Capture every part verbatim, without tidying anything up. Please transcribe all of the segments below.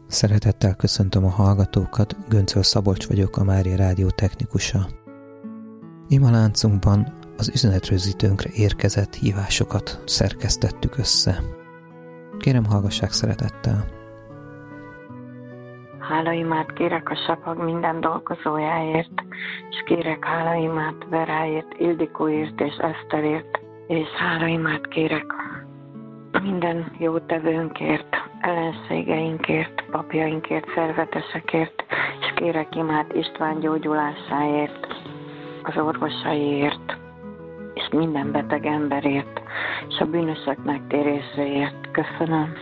Szeretettel köszöntöm a hallgatókat, Göncöl Szabolcs vagyok, a Mária Rádió technikusa. Ima láncunkban az üzenetrögzítőnkre érkezett hívásokat szerkesztettük össze. Kérem, hallgassák szeretettel! Hálaimát kérek a sapag minden dolgozójáért, és kérek hálaimát Veráért, Ildikóért és Eszterért, és hálaimát kérek minden jótevőnkért, ellenségeinkért, papjainkért, szervetesekért, és kérek imát István gyógyulásáért, az orvosaiért, és minden beteg emberért, és a bűnösök megtéréséért. Köszönöm.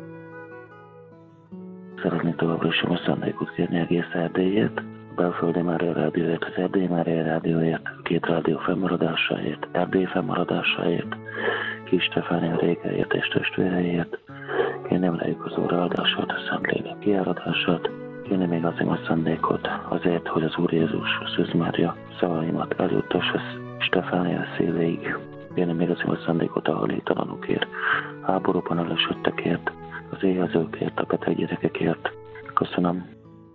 Szeretnék továbbra is a szándékot kérni egész Erdélyért, a Belföldi Mária Rádióért, az Erdélyi Mária Rádióért, két rádió fennmaradásáért, Erdély fennmaradásáért, Kis Stefánia Régeért és testvéreiért, kérném lejük az óraadását, a Szentlélek kiáradását, kérném még azért a szándékot azért, hogy az Úr Jézus, Szűz Mária szavaimat eljutassa Stefánia szívéig, kérném még azért a szándékot a hajléktalanokért, háborúban elesettekért, az éhezőkért, a beteg gyerekekért. Köszönöm.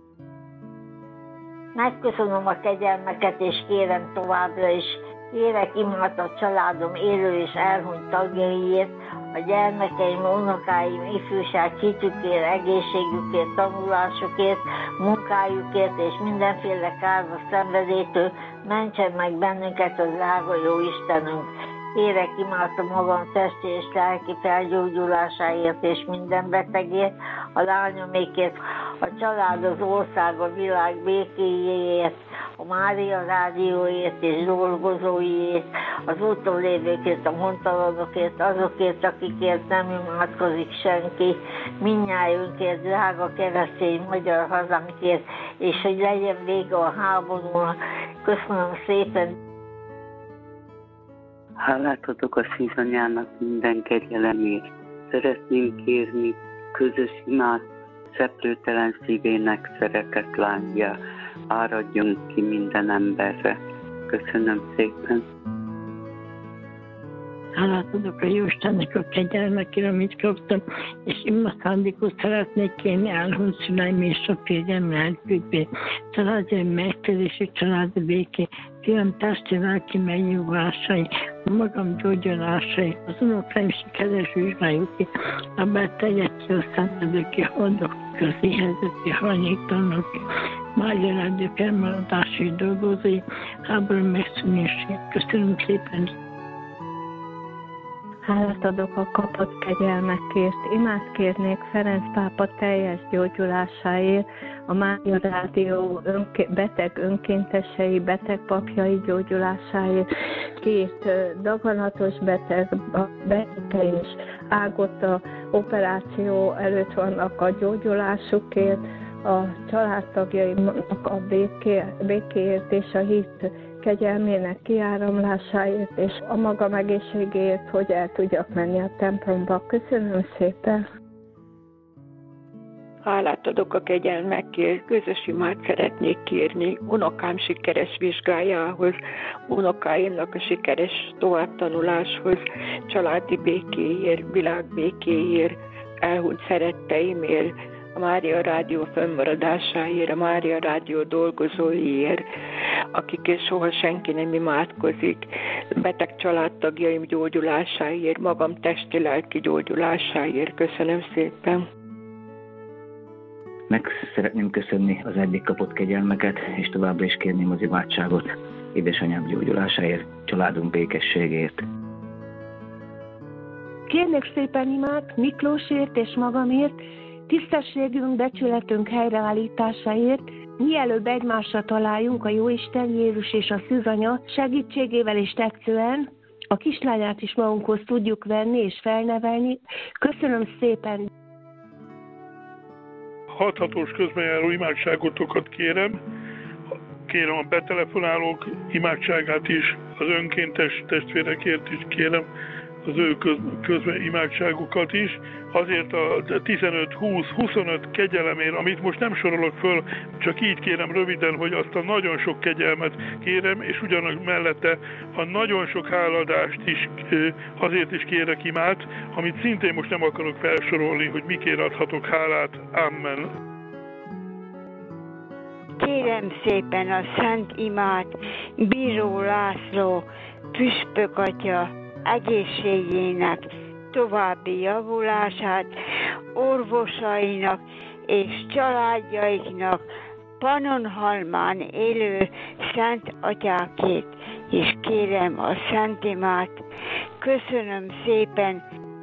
Megköszönöm a kegyelmeket, és kérem továbbra is. Kérek imát a családom élő és elhunyt tagjaiért, a gyermekeim, unokáim, ifjúság hitükért, egészségükért, tanulásukért, munkájukért és mindenféle kárba szenvedétől mentsen meg bennünket az drága jó Istenünk. Kérek imát a magam testi és lelki felgyógyulásáért és minden betegért, a lányomékért, a család, az ország, a világ békéjéért, a Mária Rádióért és dolgozóiért, az úton lévőkért, a hontalanokért, azokért, akikért nem imádkozik senki, mindnyájunkért, drága keresztény magyar hazánkért, és hogy legyen vége a háborúnak. Köszönöm szépen! Hálát adok a szűzanyának minden kegyelemért. Szeretnénk kérni közös imát szeplőtelen szívének szeretett lángja. Áradjon ki minden emberre. Köszönöm szépen. Hálát adok a Jóistennek a kegyelmekért, amit kaptam, és ima szándékot szeretnék kérni elhunyt szüleim és a férjem lelkükbe. Családi megtérésű, családi béké, fiam testi lelki megnyugvásai, a magam gyógyulásai, az unokáim sikeres vizsgájuké, a betegek ki, a szenvedők ki, hordok ki, az éhezők ki, hajléktalanok ki, Mária Rádió fennmaradási dolgozói, háború megszűnését. Köszönöm szépen! Hálát adok a kapott kegyelmekért, imát kérnék Ferenc pápa teljes gyógyulásáért, a Mária Rádió önké- beteg önkéntesei, beteg papjai gyógyulásáért, két daganatos beteg, beteg és ágota operáció előtt vannak a gyógyulásukért, a családtagjaimnak a béké, békéért és a hit kegyelmének kiáramlásáért, és a maga egészségéért, hogy el tudjak menni a templomba. Köszönöm szépen! Hálát adok a kegyelmekért, közös imát szeretnék kérni unokám sikeres vizsgájához, unokáimnak a sikeres továbbtanuláshoz, családi békéért, világbékéért, elhunyt szeretteimért, a Mária Rádió fönnmaradásáért, a Mária Rádió dolgozóiért, akikért soha senki nem imádkozik, beteg családtagjaim gyógyulásáért, magam testi-lelki gyógyulásáért. Köszönöm szépen! Meg szeretném köszönni az eddig kapott kegyelmeket, és továbbra is kérném az imádságot édesanyám gyógyulásáért, családunk békességért. Kérnék szépen imát Miklósért és magamért, tisztességünk, becsületünk helyreállításáért, mielőbb egymásra találjunk a Jóisten, Jézus és a Szűzanya segítségével és tetszően, a kislányát is magunkhoz tudjuk venni és felnevelni. Köszönöm szépen! Hathatós közbenjáró imádságotokat kérem, kérem a betelefonálók imádságát is, az önkéntes testvérekért is kérem az ő köz, közimádságukat is, azért a tizenöt, húsz, huszonöt kegyelemért, amit most nem sorolok föl, csak így kérem röviden, hogy azt a nagyon sok kegyelmet kérem, és ugyanak mellette a nagyon sok háladást is azért is kérek imát, amit szintén most nem akarok felsorolni, hogy mikért adhatok hálát. Amen. Kérem szépen a szent imát Bíró László püspök atya egészségének további javulását, orvosainak és családjaiknak, Pannonhalmán élő szent atyákét, és kérem a szent imát. Köszönöm szépen.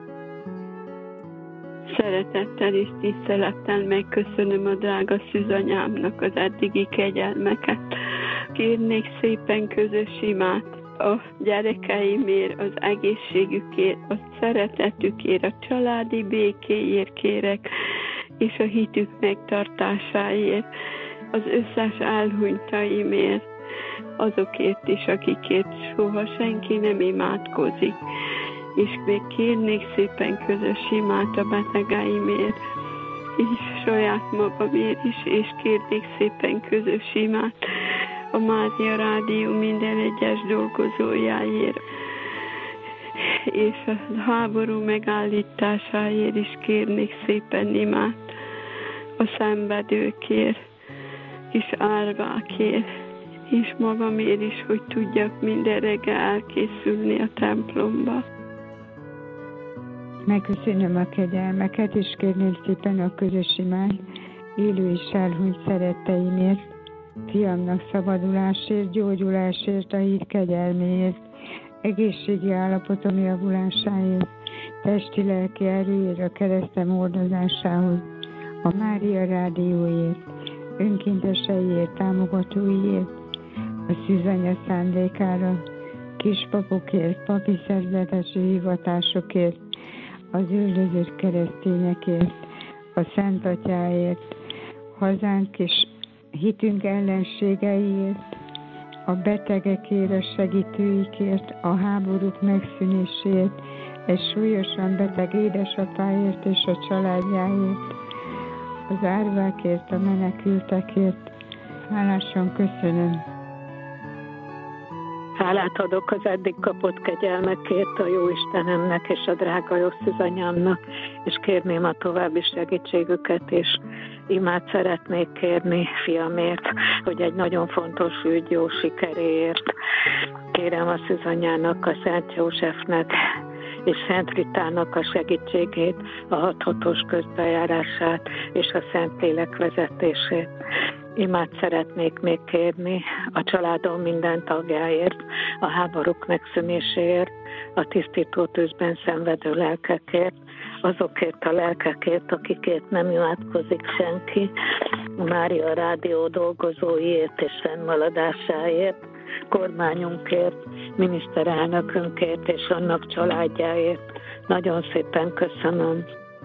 Szeretettel és tisztelettel megköszönöm a drága szűzanyámnak az eddigi kegyelmeket. Kérnék szépen közös imát a gyerekeimért, az egészségükért, a szeretetükért, a családi békéért kérek, és a hitük megtartásáért, az összes elhunytaimért, azokért is, akikért soha senki nem imádkozik. És még kérnék szépen közös imát a betegeimért, és saját magamért is, és kérnék szépen közös imát a Mária Rádió minden egyes dolgozójáért, és a háború megállításáért is kérnék szépen imát, a szenvedőkért, és árvákért, és magamért is, hogy tudjak minden reggel elkészülni a templomba. Megköszönöm a kegyelmeket, és kérném szépen a közös imát élő és elhunyt szeretteimért, fiamnak szabadulásért, gyógyulásért, a hit kegyelméért, egészségi állapotom javulásáért, testi-lelki erőért, a keresztem hordozásához, a Mária Rádióért, önkénteseiért, támogatóiért, a szűzanya szándékára, kispapokért, papi szerzetesi hivatásokért, az üldözött keresztényekért, a Szent Atyáért, hazánk és hitünk ellenségeiért, a betegekért, a segítőikért, a háborúk megszűnéséért, egy súlyosan beteg édesapáért és a családjáért, az árvákért, a menekültekért. Hálásan köszönöm. Hálát adok az eddig kapott kegyelmekért a Jóistenemnek és a drága jó szűzanyámnak, és kérném a további segítségüket, és imát szeretnék kérni fiamért, hogy egy nagyon fontos ügy jó sikeréért. Kérem a szűzanyának, a Szent Józsefnek és Szent Ritának a segítségét, a hathatós közbejárását és a Szentlélek vezetését. Imát szeretnék még kérni a családom minden tagjáért, a háborúk megszűnéséért, a tisztító tűzben szenvedő lelkekért, azokért a lelkekért, akikért nem imádkozik senki, a Mária Rádió dolgozóiért és fennmaradásáért, kormányunkért, miniszterelnökünkért és annak családjáért. Nagyon szépen köszönöm.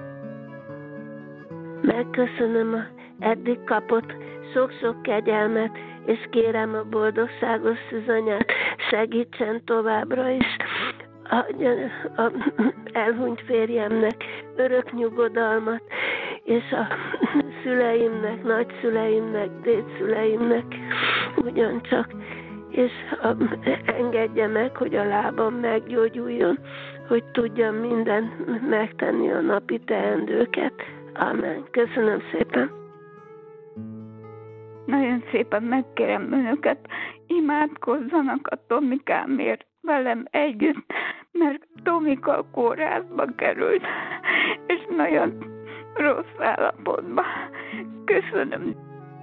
Megköszönöm a eddig kapott sok-sok kegyelmet, és kérem a boldogságos szűzanyát, segítsen továbbra is a, a elhunyt férjemnek örök nyugodalmat, és a szüleimnek, nagyszüleimnek, dédszüleimnek ugyancsak, és a, engedje meg, hogy a lábam meggyógyuljon, hogy tudjam mindent megtenni a napi teendőket. Amen. Köszönöm szépen. Nagyon szépen megkérem önöket, imádkozzanak a Tomikámért velem együtt, mert Tomika a kórházba került, és nagyon rossz állapotban. Köszönöm.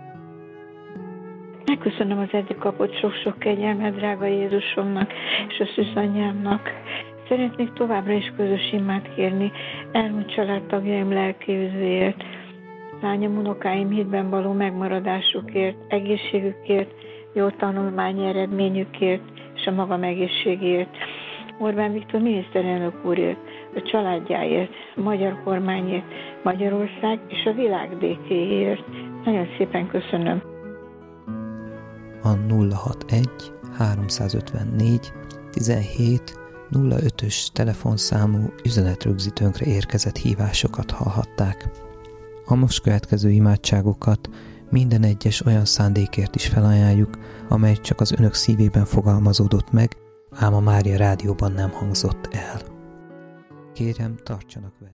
Megköszönöm az eddig kapott sok-sok kegyelmet drága Jézusomnak és a szűzanyámnak. Szeretnék továbbra is közös imát kérni elhunyt családtagjaim lelkiüzéért, lányom, unokáim hitben való megmaradásukért, egészségükért, jó tanulmányi eredményükért és a magam egészségért. Orbán Viktor miniszterelnök úrért, a családjáért, a magyar kormányért, Magyarország és a világ békéért. Nagyon szépen köszönöm. A nulla hatvanegy háromszázötvennégy tizenhét nulla ötös telefonszámú üzenetrögzítőnkre érkezett hívásokat hallhatták. A most következő imádságokat minden egyes olyan szándékért is felajánljuk, amely csak az önök szívében fogalmazódott meg, ám a Mária Rádióban nem hangzott el. Kérem, tartsanak vele!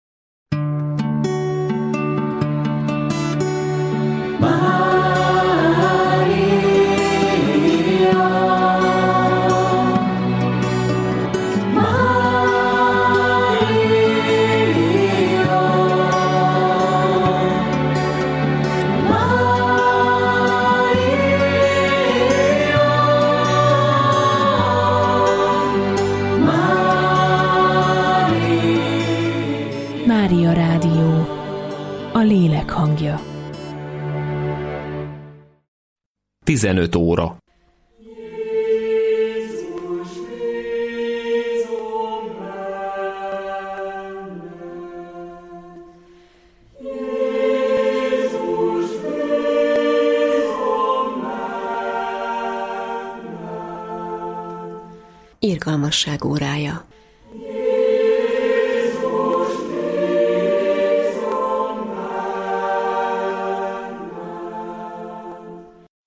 Mária Rádió, a lélek hangja. tizenöt óra. Irgalmasság órája.